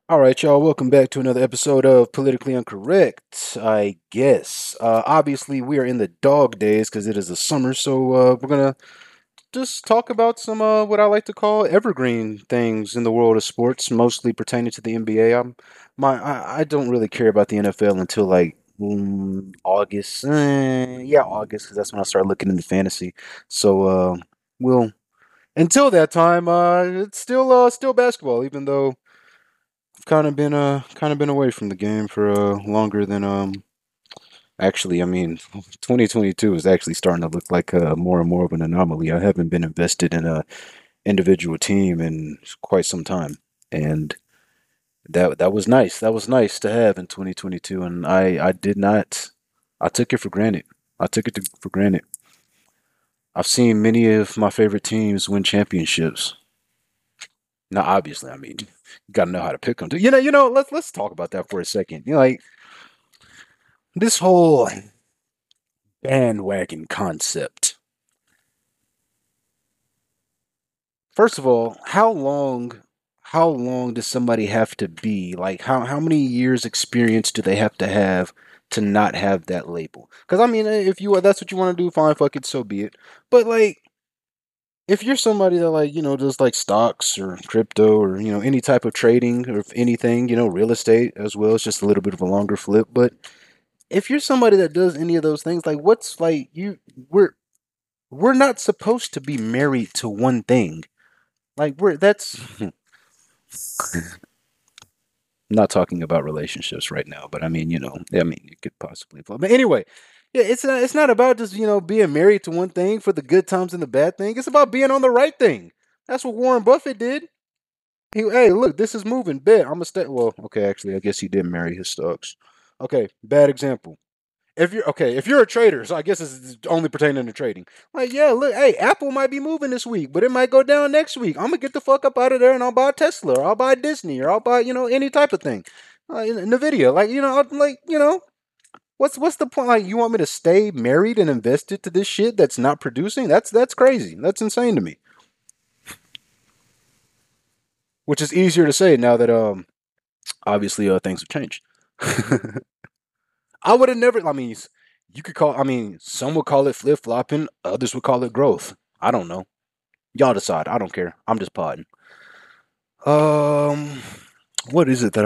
All right, y'all. Welcome back to another episode of Politically Incorrect. I guess. Obviously, we are in the dog days because it is the summer, so we're gonna just talk about some what I like to call evergreen things in the world of sports, mostly pertaining to the NBA. I don't really care about the NFL until like August. Yeah, August, because that's when I start looking into fantasy. So we'll until that time, it's still basketball, even though kind of been away from the game for longer than actually. I mean, 2022 is actually starting to look like more and more of an anomaly. I haven't been invested in a individual team in quite some time, and that was nice. That was nice to have in 2022, and I did not. I took it for granted. I took it for granted. I've seen many of my favorite teams win championships. Now, obviously, I mean, you got to know how to pick them. Let's talk about that for a second. Like this whole bandwagon concept. First of all, how long does somebody have to be? Like how many years experience do they have to not have that label? Cuz I mean, if you that's what you want to do, fine, fuck it, so be it. But like if you're somebody that like, does like stocks or crypto or, any type of trading or anything, real estate as well, it's just a little bit of a longer flip, but if you're somebody that does any of those things, like what's like you we're not supposed to be married to one thing. Like we're that's not talking about relationships right now, but I mean, it could possibly apply. But anyway, yeah, it's not about just being married to one thing for the good times and the bad thing. It's about being on the right thing. That's what Warren Buffett did. Hey, look, this is moving. Bet I'm gonna stay. Well, okay, actually, I guess he did marry his stocks. Okay, bad example. If you're a trader, so I guess it's only pertaining to trading. Like, yeah, look, hey, Apple might be moving this week, but it might go down next week. I'm gonna get the fuck up out of there and I'll buy Tesla, or I'll buy Disney, or I'll buy any type of thing. Nvidia, like I'm like what's the point? Like, you want me to stay married and invested to this shit that's not producing? That's crazy. That's insane to me. Which is easier to say now that obviously things have changed. I would have never. I mean, you could call. I mean, some would call it flip flopping. Others would call it growth. I don't know. Y'all decide. I don't care. I'm just podding. Um, what is it that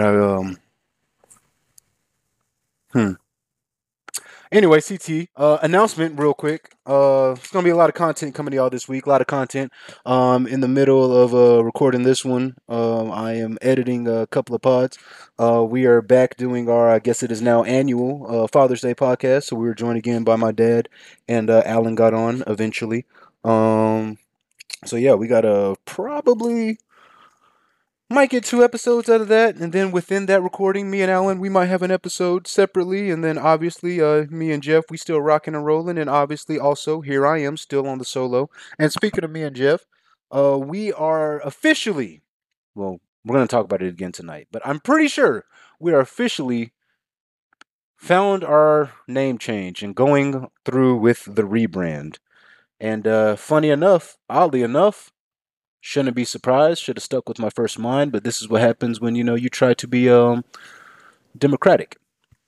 Hmm. Anyway, CT announcement real quick. It's gonna be a lot of content coming to y'all this week. A lot of content. In the middle of recording this one, I am editing a couple of pods. We are back doing our, I guess it is now annual Father's Day podcast. So we were joined again by my dad, and Alan got on eventually. Um, so yeah, we got a probably might get two episodes out of that, and then within that recording, me and Alan, we might have an episode separately, and then obviously, me and Jeff, we still rocking and rolling, and obviously, also here I am still on the solo. And speaking of me and Jeff, we are officially, well, we're gonna talk about it again tonight, but I'm pretty sure we are officially found our name change and going through with the rebrand. And funny enough, oddly enough, shouldn't be surprised. Should have stuck with my first mind, but this is what happens when you try to be democratic.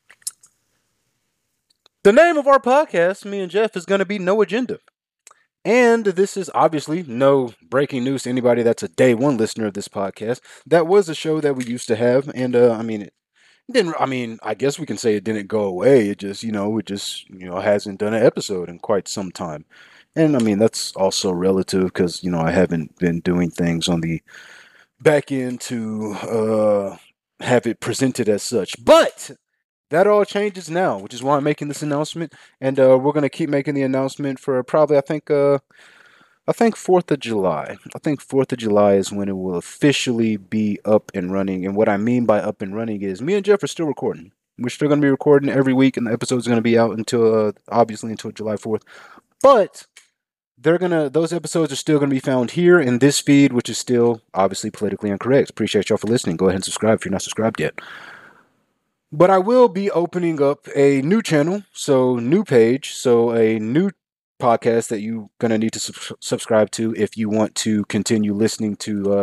The name of our podcast, me and Jeff, is going to be No Agenda. And this is obviously no breaking news to anybody that's a day one listener of this podcast. That was a show that we used to have, and I mean, it didn't. I mean, I guess we can say it didn't go away. It just hasn't done an episode in quite some time. And I mean, that's also relative because I haven't been doing things on the back end to have it presented as such. But that all changes now, which is why I'm making this announcement, and we're gonna keep making the announcement for probably I think 4th of July. I think 4th of July is when it will officially be up and running. And what I mean by up and running is me and Jeff are still recording. We're still going to be recording every week, and the episode's going to be out until obviously until July 4th. But those episodes are still gonna be found here in this feed, which is still obviously politically incorrect. Appreciate y'all for listening. Go ahead and subscribe if you're not subscribed yet. But I will be opening up a new channel, so new page, so a new podcast that you're gonna need to subscribe to if you want to continue listening to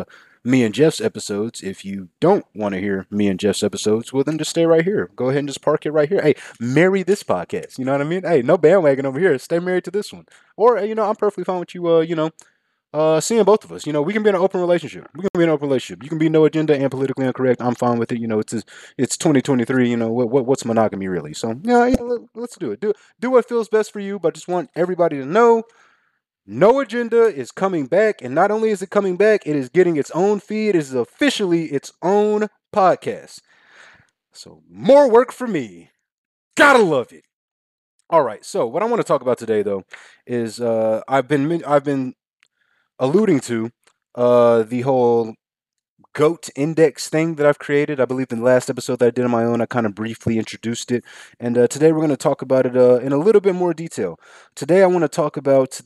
me and Jeff's episodes. If you don't want to hear me and Jeff's episodes, well, then just stay right here. Go ahead and just park it right here. Hey, marry this podcast. You know what I mean? Hey, no bandwagon over here. Stay married to this one. Or, I'm perfectly fine with you, seeing both of us. We can be in an open relationship. We can be in an open relationship. You can be no agenda and politically incorrect. I'm fine with it. It's 2023. What's monogamy really? So let's do it. Do what feels best for you. But I just want everybody to know, No Agenda is coming back, and not only is it coming back, it is getting its own feed. It is officially its own podcast. So more work for me. Gotta love it. All right. So what I want to talk about today, though, is I've been alluding to the whole GOAT index thing that I've created. I believe in the last episode that I did on my own, I kind of briefly introduced it. And today we're going to talk about it in a little bit more detail. Today I want to talk about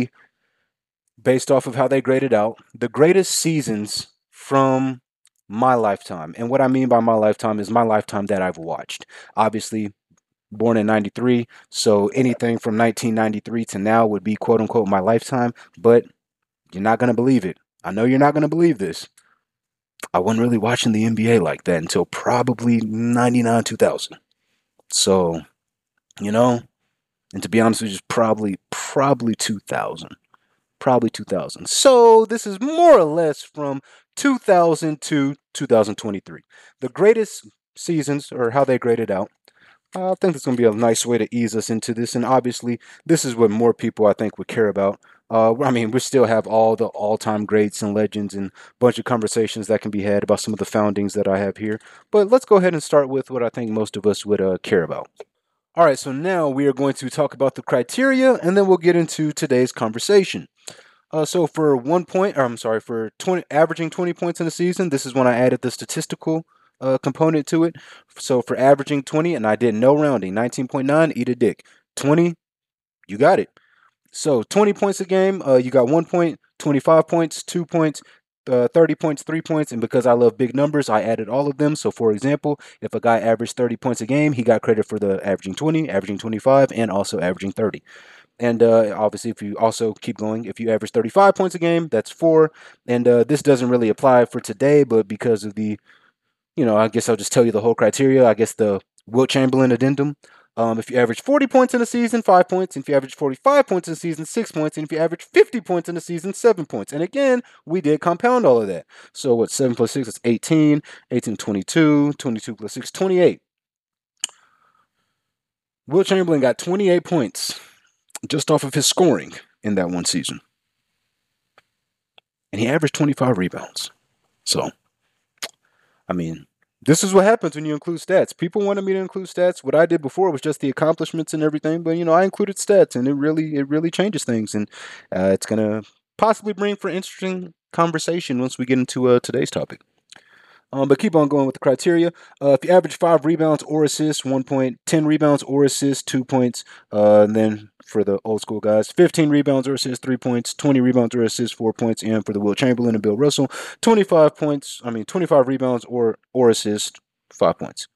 based off of how they graded out, the greatest seasons from my lifetime. And what I mean by my lifetime is my lifetime that I've watched. Obviously, born in 93, so anything from 1993 to now would be quote unquote my lifetime, but you're not going to believe it. I know you're not going to believe this. I wasn't really watching the NBA like that until probably 99, 2000. So, and to be honest with you, probably 2000. Probably 2000. So this is more or less from 2000 to 2023. The greatest seasons, or how they graded out. I think it's going to be a nice way to ease us into this. And obviously, this is what more people, I think, would care about. We still have all the all-time greats and legends and a bunch of conversations that can be had about some of the foundings that I have here. But let's go ahead and start with what I think most of us would care about. All right, so now we are going to talk about the criteria, and then we'll get into today's conversation. So for 1 point, or I'm sorry, for averaging 20 points in a season, this is when I added the statistical component to it. So for averaging 20, and I did no rounding, 19.9, eat a dick. 20, you got it. So 20 points a game, you got 1 point, 25 points, 2 points, 30 points, 3 points, and because I love big numbers, I added all of them. So for example, if a guy averaged 30 points a game, he got credit for the averaging 20, averaging 25, and also averaging 30. And obviously, if you also keep going, if you average 35 points a game, that's 4. And this doesn't really apply for today, but because of I guess I'll just tell you the whole criteria. I guess the Wilt Chamberlain addendum. If you average 40 points in a season, 5 points. And if you average 45 points in a season, 6 points. And if you average 50 points in a season, 7 points. And again, we did compound all of that. So what, 7 plus 6 is 18. 18, 22. 22 plus 6, 28. Wilt Chamberlain got 28 points just off of his scoring in that one season. And he averaged 25 rebounds. So, this is what happens when you include stats. People wanted me to include stats. What I did before was just the accomplishments and everything, but I included stats, and it really changes things, and it's gonna possibly bring for interesting conversation once we get into today's topic. But keep on going with the criteria. If you average 5 rebounds or assists, 1 point, 10 rebounds or assists, 2 points. And then for the old school guys, 15 rebounds or assists, 3 points, 20 rebounds or assists, 4 points. And for the Wilt Chamberlain and Bill Russell, 25 rebounds or assists, 5 points.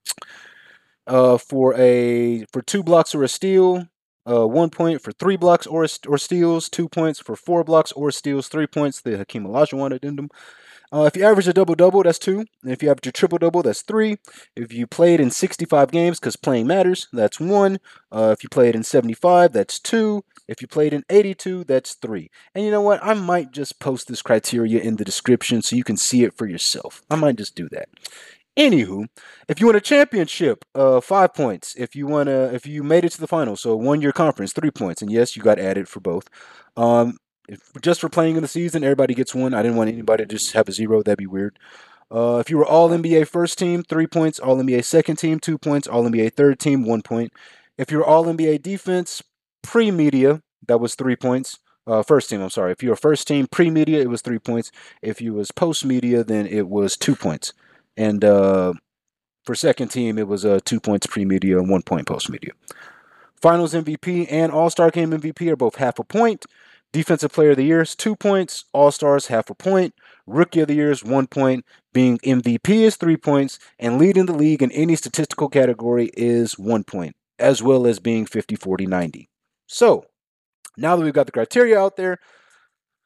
For 2 blocks or a steal, 1 point. For 3 blocks or steals, 2 points. For 4 blocks or steals, 3 points. The Hakeem Olajuwon addendum. If you average a double-double, that's 2. And if you average a triple-double, that's 3. If you played in 65 games, because playing matters, that's 1. If you played in 75, that's 2. If you played in 82, that's 3. And you know what? I might just post this criteria in the description so you can see it for yourself. I might just do that. Anywho, if you win a championship, 5 points. If you made it to the finals, so won your conference, 3 points. And yes, you got added for both. Just for playing in the season, everybody gets 1. I didn't want anybody to just have a 0. That'd be weird. If you were All-NBA first team, 3 points. All-NBA second team, 2 points. All-NBA third team, 1 point. If you were All-NBA defense, pre-media, that was 3 points. First team, I'm sorry. If you were first team pre-media, it was 3 points. If you was post-media, then it was 2 points. And for second team, it was 2 points pre-media and 1 point post-media. Finals MVP and All-Star Game MVP are both half a point. Defensive Player of the Year is 2 points. All-Stars, half a point. Rookie of the Year is 1 point. Being MVP is 3 points. And leading the league in any statistical category is 1 point, as well as being 50, 40, 90. So, now that we've got the criteria out there,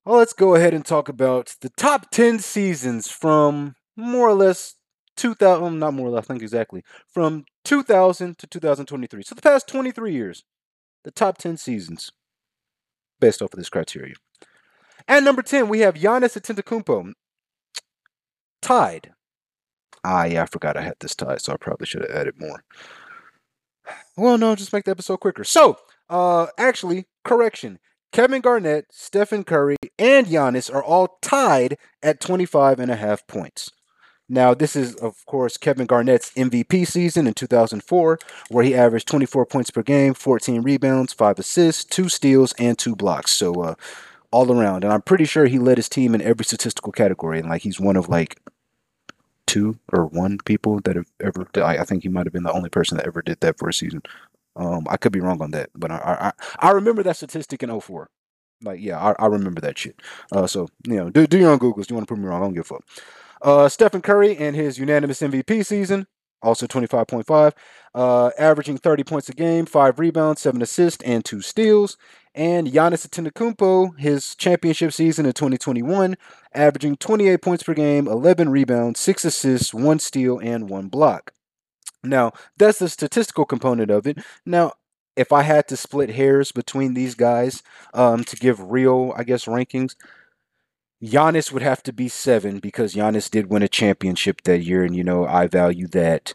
Well, let's go ahead and talk about the top 10 seasons from more or less 2000, not more or less, I think exactly, from 2000 to 2023. So the past 23 years, the top 10 seasons based off of this criteria. At number 10, we have Giannis Antetokounmpo, tied. Yeah, I forgot I had this tied, so I probably should have added more. Well, no, just make the episode quicker. So, actually, correction. Kevin Garnett, Stephen Curry, and Giannis are all tied at 25 and a half points. Now, this is, of course, Kevin Garnett's MVP season in 2004, where he averaged 24 points per game, 14 rebounds, 5 assists, 2 steals, and 2 blocks. So, all around. And I'm pretty sure he led his team in every statistical category. And, like, he's one of, like, two or one people that have ever. I think he might have been the only person that ever did that for a season. I could be wrong on that, but I remember that statistic in '04. Like, yeah, I remember that shit. So do your own Googles. Do you want to prove me wrong? I don't give a fuck. Stephen Curry in his unanimous MVP season, also 25.5, averaging 30 points a game, 5 rebounds, 7 assists, and 2 steals. And Giannis Antetokounmpo, his championship season in 2021, averaging 28 points per game, 11 rebounds, 6 assists, 1 steal, and 1 block. Now, that's the statistical component of it. Now, if I had to split hairs between these guys to give real, I guess, rankings, Giannis would have to be 7 because Giannis did win a championship that year, and I value that.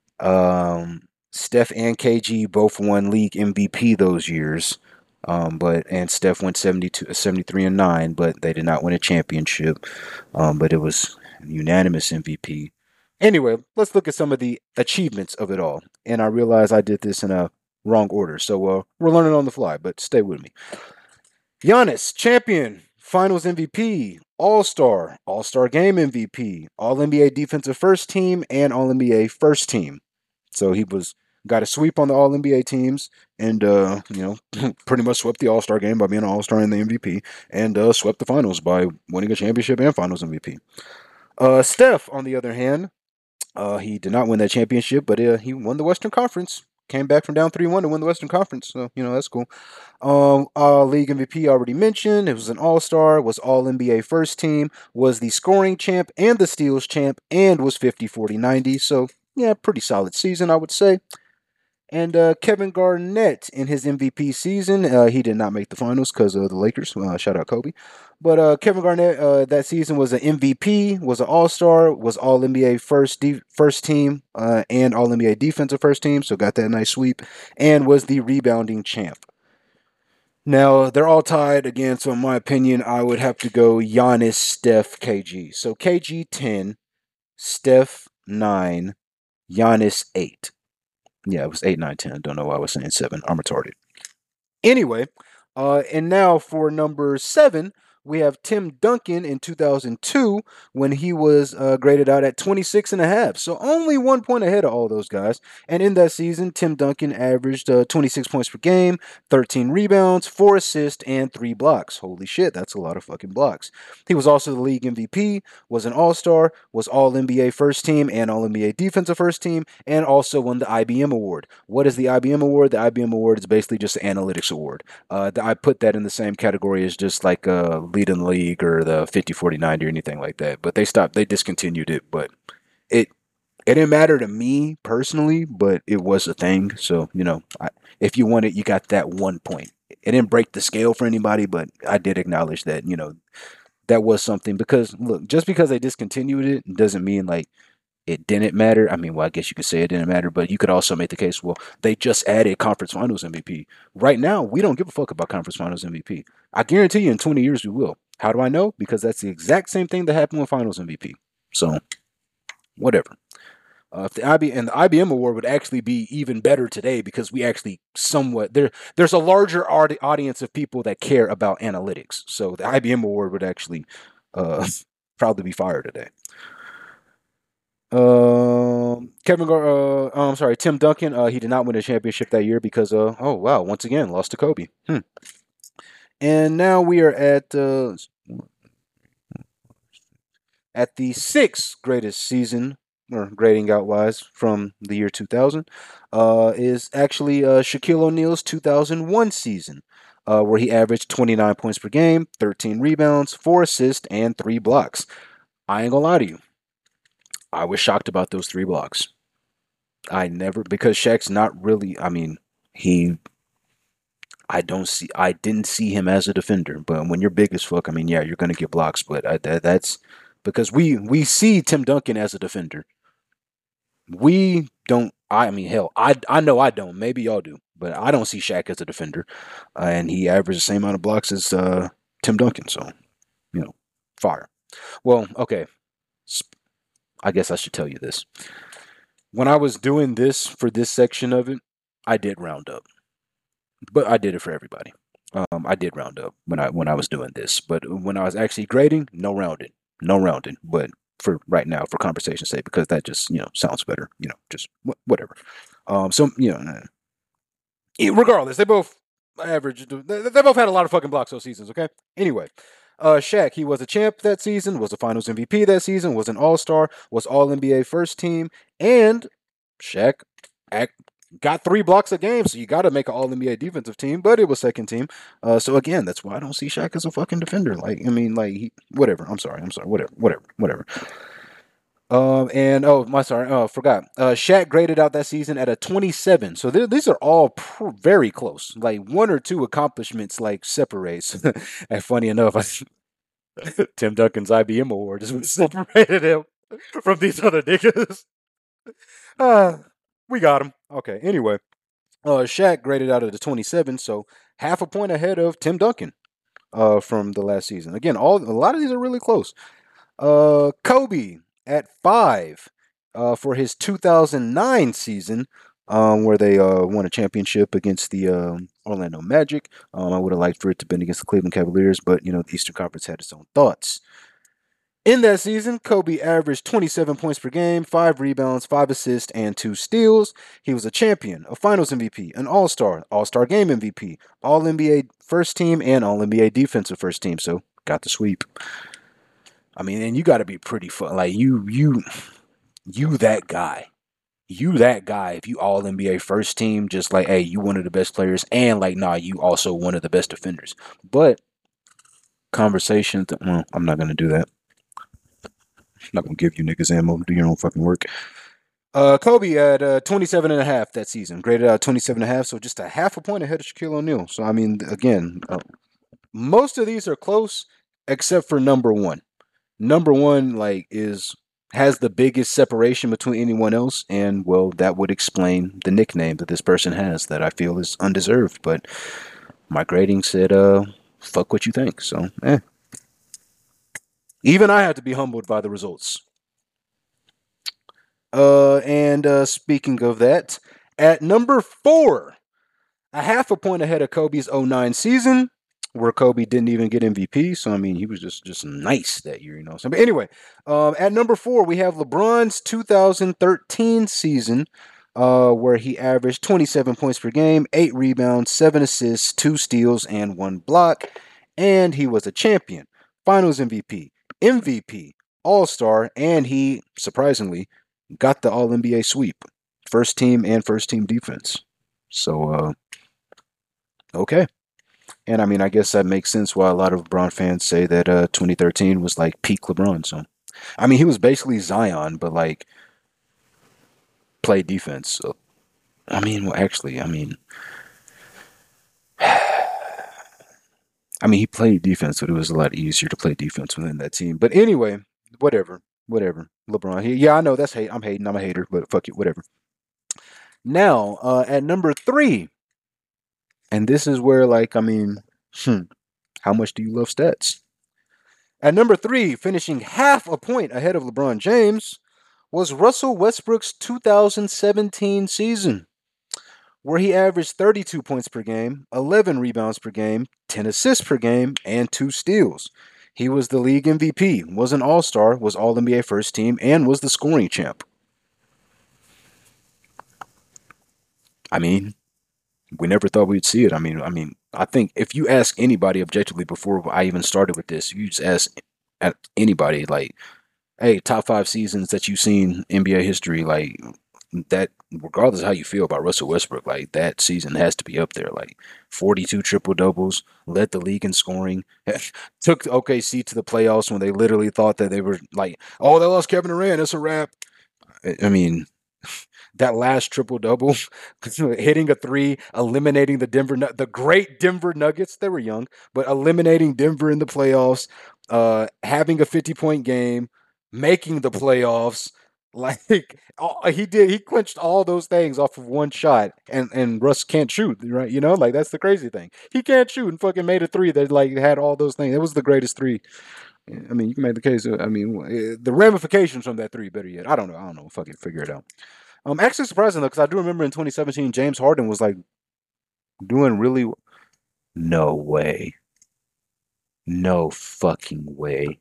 Steph and KG both won league MVP those years, and Steph went 72, 73 and 9, but they did not win a championship. But it was unanimous MVP. Anyway, let's look at some of the achievements of it all. And I realize I did this in a wrong order, so we're learning on the fly. But stay with me. Giannis, champion, Finals MVP, All-Star, All-Star Game MVP, All-NBA Defensive First Team, and All-NBA First Team. So he got a sweep on the All-NBA teams, and pretty much swept the All-Star Game by being an All-Star and the MVP, and swept the Finals by winning a championship and Finals MVP. Steph, on the other hand, he did not win that championship, but he won the Western Conference. Came back from down 3-1 to win the Western Conference. So, that's cool. League MVP already mentioned. It was an All-Star, was All-NBA First Team, was the scoring champ and the steals champ, and was 50-40-90. So, yeah, pretty solid season, I would say. And Kevin Garnett in his MVP season, he did not make the finals because of the Lakers. Shout out Kobe. But Kevin Garnett that season was an MVP, was an All-Star, was All-NBA first team, and All-NBA defensive first team, so got that nice sweep, and was the rebounding champ. Now, they're all tied again, so in my opinion, I would have to go Giannis, Steph, KG. So KG 10, Steph 9, Giannis 8. Yeah, it was 8, 9, 10. I don't know why I was saying 7. I'm retarded. Anyway, and now for number 7, we have Tim Duncan in 2002 when he was graded out at 26 and a half. So only 1 point ahead of all those guys. And in that season, Tim Duncan averaged 26 points per game, 13 rebounds, 4 assists, and 3 blocks. Holy shit, that's a lot of fucking blocks. He was also the league MVP, was an All-Star, was All-NBA First Team and All-NBA Defensive First Team, and also won the IBM Award. What is the IBM Award? The IBM Award is basically just an analytics award. I put that in the same category as just like lead in the league or the 50-40-90 or anything like that. But they discontinued it. But it didn't matter to me personally, but it was a thing. So, if you won it, you got that 1 point. It didn't break the scale for anybody, but I did acknowledge that, that was something. Because, look, just because they discontinued it doesn't mean like it didn't matter. I mean, well, I guess you could say it didn't matter, but you could also make the case, well, they just added Conference Finals MVP. Right now, we don't give a fuck about Conference Finals MVP. I guarantee you in 20 years we will. How do I know? Because that's the exact same thing that happened with Finals MVP. So, whatever. If the IBM award would actually be even better today because we actually there's a larger audience of people that care about analytics. So the IBM award would actually probably be fired today. Tim Duncan. He did not win a championship that year because, once again, lost to Kobe. And now we are at the 6th greatest season, or grading out wise, from the year 2000, is actually Shaquille O'Neal's 2001 season. where he averaged 29 points per game, 13 rebounds, 4 assists, and 3 blocks. I ain't gonna lie to you. I was shocked about those 3 blocks. Because Shaq's not really, he, I didn't see him as a defender, but when you're big as fuck, yeah, you're going to get blocks, but that's because we see Tim Duncan as a defender. We don't, hell, I know I don't, maybe y'all do, but I don't see Shaq as a defender, and he averaged the same amount of blocks as Tim Duncan, so, fire. Well, okay, I guess I should tell you this. When I was doing this for this section of it, I did round up, but I did it for everybody. I did round up when I was doing this, but when I was actually grading, no rounding. But for right now, for conversation's sake, because that just sounds better. Just whatever. So regardless, they both averaged. They both had a lot of fucking blocks those seasons. Okay. Anyway, Shaq, he was a champ that season, was a Finals MVP that season, was an All Star, was All NBA first team, and Shaq got 3 blocks a game, so you got to make an All NBA defensive team, but it was second team. So again, that's why I don't see Shaq as a fucking defender. Whatever. I'm sorry. Whatever. Forgot. Shaq graded out that season at a 27. So these are all very close. Like 1 or 2 accomplishments like separates. And funny enough, Tim Duncan's IBM award is what separated him from these other niggas. We got him. Okay. Anyway, Shaq graded out at a 27, so half a point ahead of Tim Duncan from the last season. Again, a lot of these are really close. Kobe at 5 for his 2009 season, where they won a championship against the Orlando Magic. I would have liked for it to have been against the Cleveland Cavaliers, but the Eastern Conference had its own thoughts. In that season, Kobe averaged 27 points per game, 5 rebounds, 5 assists, and 2 steals. He was a champion, a Finals MVP, an All-Star, All-Star Game MVP, All-NBA first team, and All-NBA defensive first team. So, got the sweep. And you got to be pretty fun. Like, you that guy. You that guy. If you All-NBA first team, just like, hey, you one of the best players, and like, nah, you also one of the best defenders. But, conversations, I'm not going to do that. I'm not gonna give you niggas ammo. Do your own fucking work. Kobe had 27 and a half that season, graded out 27 and a half, so just a half a point ahead of Shaquille O'Neal. So again, most of these are close except for number 1. Number 1 has the biggest separation between anyone else, and well, that would explain the nickname that this person has that I feel is undeserved. But my grading said, fuck what you think. So, even I had to be humbled by the results. Speaking of that, at number 4, a half a point ahead of Kobe's 09 season, where Kobe didn't even get MVP. So he was just nice that year, So, but anyway, at number 4, we have LeBron's 2013 season, where he averaged 27 points per game, 8 rebounds, 7 assists, 2 steals, and 1 block, and he was a champion, Finals MVP, All-Star, and he, surprisingly, got the All-NBA sweep. First team and first team defense. So, okay. And I guess that makes sense why a lot of LeBron fans say that 2013 was like peak LeBron. So, he was basically Zion, but like played defense. So, he played defense, but it was a lot easier to play defense within that team. But anyway, whatever. LeBron. Yeah, I know that's hate. I'm hating. I'm a hater, but fuck it, whatever. Now, at number 3, and this is where, how much do you love stats? At number 3, finishing half a point ahead of LeBron James, was Russell Westbrook's 2017 season, where he averaged 32 points per game, 11 rebounds per game, 10 assists per game, and 2 steals. He was the league MVP, was an All-Star, was All-NBA first team, and was the scoring champ. We never thought we'd see it. I think if you ask anybody objectively before I even started with this, you just ask anybody, like, hey, top 5 seasons that you've seen NBA history, like, that regardless of how you feel about Russell Westbrook, like that season has to be up there. Like 42 triple doubles, led the league in scoring, took OKC to the playoffs when they literally thought that they were like, oh, they lost Kevin Durant, it's a wrap. I mean, that last triple double, hitting a three, eliminating the great Denver Nuggets. They were young, but eliminating Denver in the playoffs, having a 50-point game, making the playoffs. Like he clinched all those things off of one shot, and Russ can't shoot, right? You know, like that's the crazy thing. He can't shoot and fucking made a three that like had all those things. It was the greatest three. I mean, you can make the case. I mean, the ramifications from that three, better yet. I don't know. I don't know. Fucking figure it out. Actually surprising though, because I do remember in 2017, James Harden was like doing really. No way. No fucking way.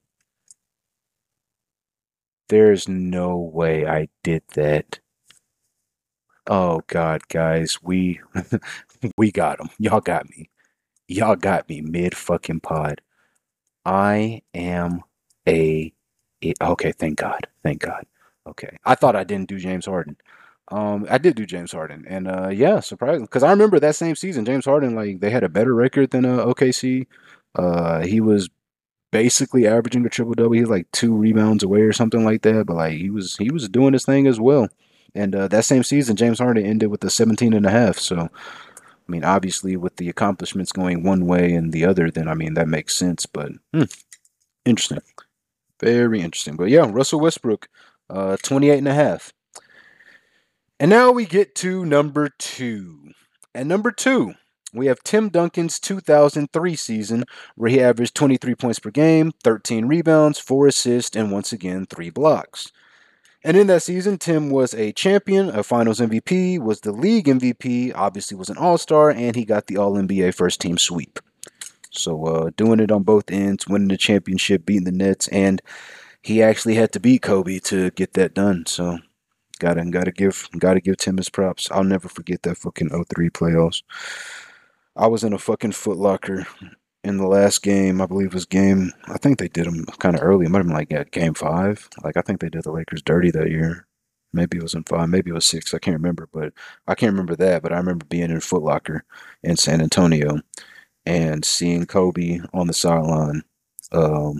There's no way I did that. Oh God, guys, we we got him. Y'all got me. Y'all got me mid fucking pod. I am a. Okay, thank God. Thank God. Okay, I thought I didn't do James Harden. I did do James Harden, and yeah, surprising because I remember that same season, James Harden like they had a better record than OKC. He was basically averaging a triple double. He was like 2 rebounds away or something like that, but like he was doing his thing as well. And that same season, James Harden ended with a 17 and a half. So I mean, obviously, with the accomplishments going one way and the other, then I mean that makes sense. But interesting, very interesting. But yeah, Russell Westbrook, 28 and a half. And now we get to number two. At number two, we have Tim Duncan's 2003 season, where he averaged 23 points per game, 13 rebounds, 4 assists, and once again, 3 blocks. And in that season, Tim was a champion, a finals MVP, was the league MVP, obviously was an all-star, and he got the All-NBA first team sweep. So doing it on both ends, winning the championship, beating the Nets, and he actually had to beat Kobe to get that done. So gotta give Tim his props. I'll never forget that fucking '03 playoffs. I was in a fucking Foot Locker in the last game. I believe it was game. I think they did them kind of early. It might have been like at game 5. Like I think they did the Lakers dirty that year. Maybe it was in 5. Maybe it was 6. I can't remember. But I can't remember that. But I remember being in Foot Locker in San Antonio and seeing Kobe on the sideline. Um,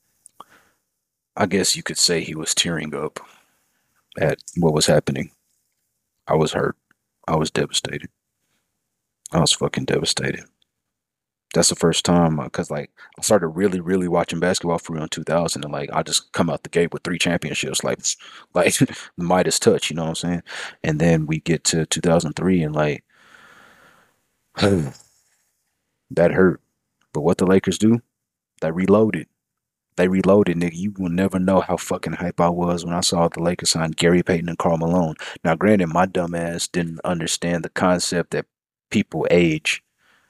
I guess you could say he was tearing up at what was happening. I was hurt. I was devastated. I was fucking devastated. That's the first time because like I started really, really watching basketball for real in 2000, and like I just come out the gate with 3 championships, like the Midas touch, you know what I'm saying? And then we get to 2003, and like that hurt. But what the Lakers do? They reloaded. They reloaded, nigga. You will never know how fucking hype I was when I saw the Lakers sign Gary Payton and Karl Malone. Now, granted, my dumb ass didn't understand the concept that people age.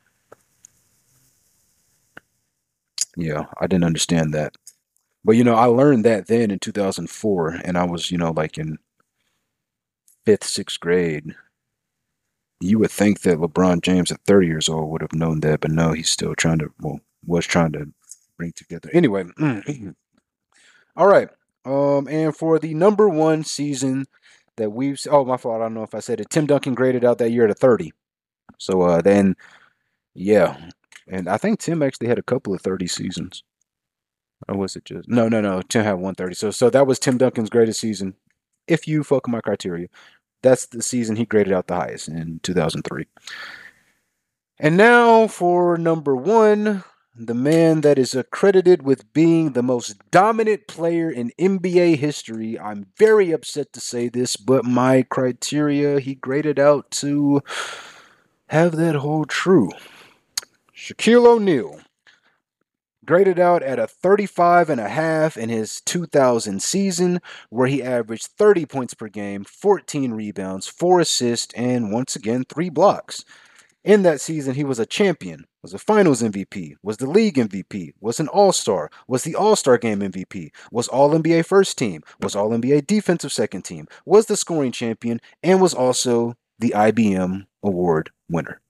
Yeah, I didn't understand that. But I learned that then in 2004, and I was, like in fifth, sixth grade. You would think that LeBron James at 30 years old would have known that, but no, he's still trying to, well, was trying to bring together. Anyway, all right. And for the number one season that oh, my fault. I don't know if I said it. Tim Duncan graded out that year at a 30. So then, yeah, and I think Tim actually had a couple of 30 seasons. Or was it just no, no, no? Tim had 130. So that was Tim Duncan's greatest season. If you fuck my criteria, that's the season he graded out the highest in 2003. And now for number one, the man that is accredited with being the most dominant player in NBA history. I'm very upset to say this, but my criteria he graded out to have that hold true. Shaquille O'Neal graded out at a 35 and a half in his 2000 season, where he averaged 30 points per game, 14 rebounds, 4 assists, and once again 3 blocks. In that season, he was a champion, was a finals MVP, was the league MVP, was an all-star, was the all-star game MVP, was all-NBA first team, was all-NBA defensive second team, was the scoring champion, and was also the IBM award winner.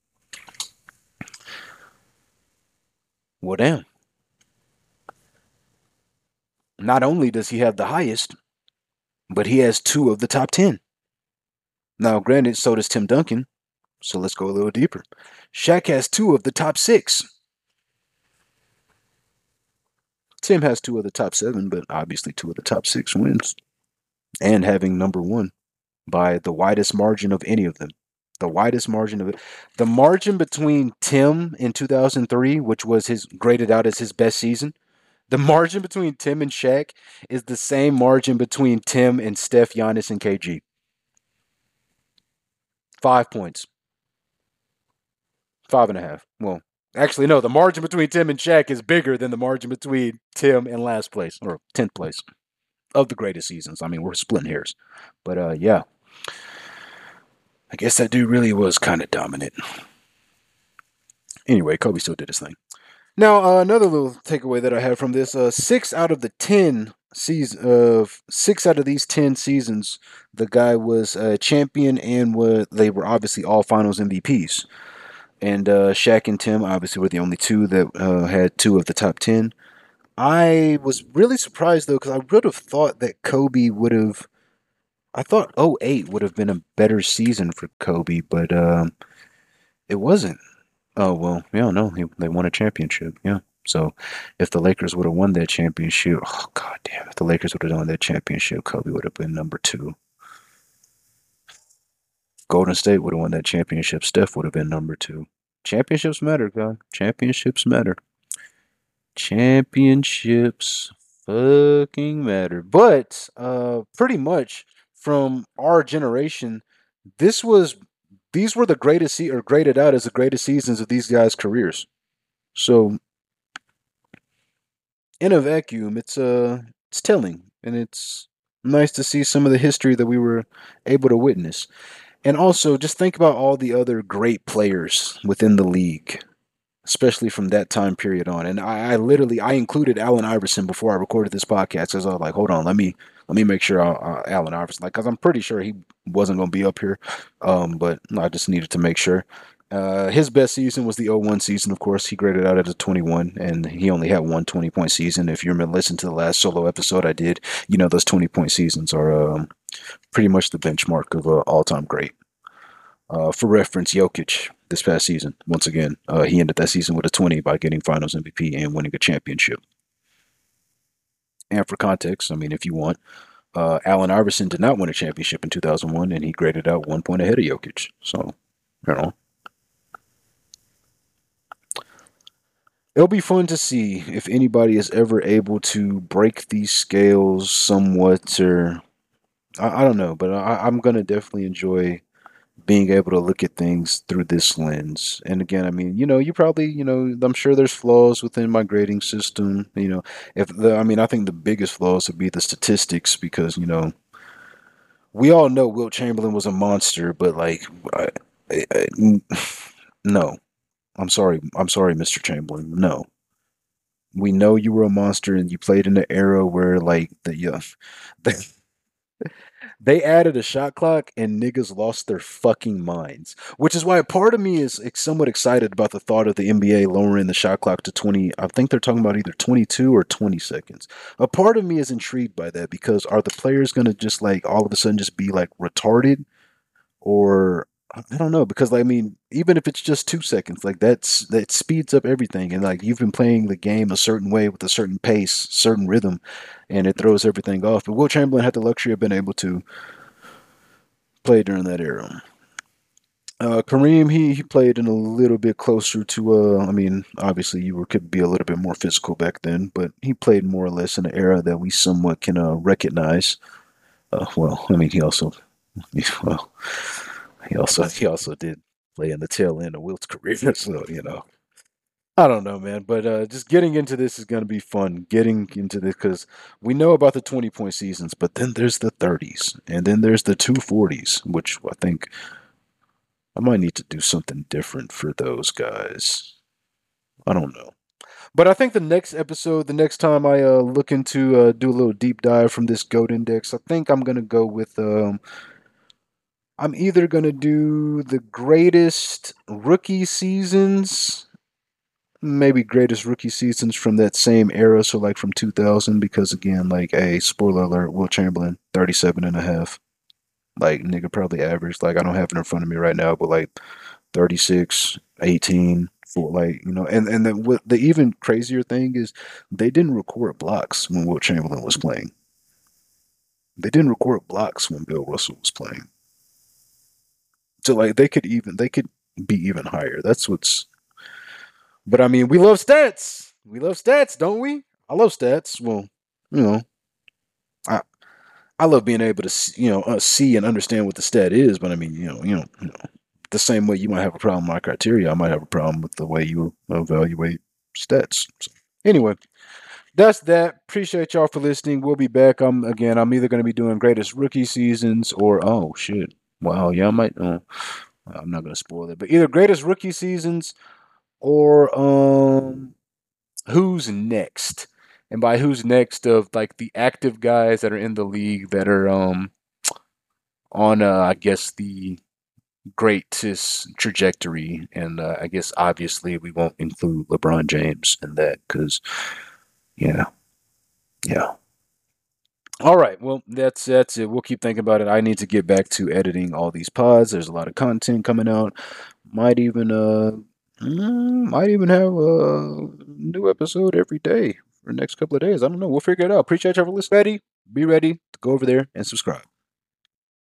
Well, damn. Not only does he have the highest, but he has 2 of the top 10. Now, granted, so does Tim Duncan. So let's go a little deeper. Shaq has 2 of the top 6. Tim has 2 of the top 7, but obviously 2 of the top 6 wins. And having number 1 by the widest margin of any of them. The widest margin of it. The margin between Tim in 2003, which was his graded out as his best season, the margin between Tim and Shaq is the same margin between Tim and Steph, Giannis, and KG. 5 points. 5.5. Well, actually, no. The margin between Tim and Shaq is bigger than the margin between Tim and last place or 10th place of the greatest seasons. I mean, we're splitting hairs, but yeah. I guess that dude really was kind of dominant. Anyway, Kobe still did his thing. Now, another little takeaway that I had from this: 6 out of these 10 seasons, the guy was a champion, and they were obviously all Finals MVPs. And Shaq and Tim obviously were the only 2 that had 2 of the top 10. I was really surprised though, because I would have thought that Kobe would have. I thought '08 would have been a better season for Kobe, but it wasn't. Oh well, yeah, no, they won a championship. Yeah, so if the Lakers would have won that championship, oh god damn, if the Lakers would have won that championship, Kobe would have been number 2. Golden State would have won that championship, Steph would have been number 2. Championships matter, God. Championships matter. Championships fucking matter. But pretty much from our generation, this was these were the greatest or graded out as the greatest seasons of these guys' careers. So in a vacuum, it's telling, and it's nice to see some of the history that we were able to witness. And also just think about all the other great players within the league, especially from that time period on. And I included Allen Iverson before I recorded this podcast because I was like, hold on, let me make sure Allen Iverson, like, because I'm pretty sure he wasn't going to be up here, but I just needed to make sure. His best season was the '01 season, of course. He graded out at a 21, and he only had one 20-point season. If you remember, listen to the last solo episode I did, you know those 20-point seasons are pretty much the benchmark of all-time great. For reference, Jokic this past season, once again, he ended that season with a 20 by getting Finals MVP and winning a championship. And for context, I mean, if you want, Allen Iverson did not win a championship in 2001, and he graded out 1 point ahead of Jokic. So, you know, it'll be fun to see if anybody is ever able to break these scales somewhat, or I don't know, but I'm gonna definitely enjoy being able to look at things through this lens. And again, I mean, you probably, I'm sure there's flaws within my grading system. I mean, I think the biggest flaws would be the statistics because, we all know Wilt Chamberlain was a monster, but like, no, I'm sorry, Mr. Chamberlain. No, we know you were a monster and you played in an era where like the they added a shot clock and niggas lost their fucking minds. Which is why a part of me is somewhat excited about the thought of the NBA lowering the shot clock to 20. I think they're talking about either 22 or 20 seconds. A part of me is intrigued by that because are the players going to just like all of a sudden just be like retarded? Or I don't know, because like, I mean, even if it's just 2 seconds, like that speeds up everything, and like you've been playing the game a certain way with a certain pace, certain rhythm, and it throws everything off. But Wilt Chamberlain had the luxury of being able to play during that era. Kareem, he played in a little bit closer to. I mean, obviously could be a little bit more physical back then, but he played more or less in an era that we somewhat can recognize. Well, I mean, well, he also did play in the tail end of Wilt's career, so I don't know, man. But just getting into this is going to be fun. Getting into this because we know about the 20-point seasons, but then there's the 30s, and then there's the 240s, which I think I might need to do something different for those guys. I don't know. But I think the next episode, the next time I look into do a little deep dive from this GOAT index, I think I'm gonna go with I'm either gonna do the greatest rookie seasons, maybe greatest rookie seasons from that same era, so like from 2000, because again, like a spoiler alert, Wilt Chamberlain, 37 and a half. Like nigga probably averaged, like I don't have it in front of me right now, but like 36, 18 for like, and then what the even crazier thing is they didn't record blocks when Wilt Chamberlain was playing. They didn't record blocks when Bill Russell was playing. So like they could be even higher. That's what's but I mean we love stats. We love stats, don't we? I love stats. Well, you know, I I love being able to see and understand what the stat is, but I mean, the same way you might have a problem with my criteria, I might have a problem with the way you evaluate stats. So, anyway, that's that. Appreciate y'all for listening. We'll be back. I'm either going to be doing greatest rookie seasons or oh shit, wow, yeah, I might. I'm not going to spoil it, but either greatest rookie seasons or who's next. And by who's next of like the active guys that are in the league that are on I guess the greatest trajectory, and I guess obviously we won't include LeBron James in that because yeah, yeah. All right, well that's it. We'll keep thinking about it. I need to get back to editing all these pods. There's a lot of content coming out. Might even might even have a new episode every day for the next couple of days. I don't know. We'll figure it out. Appreciate y'all for listening. Be ready to go over there and subscribe.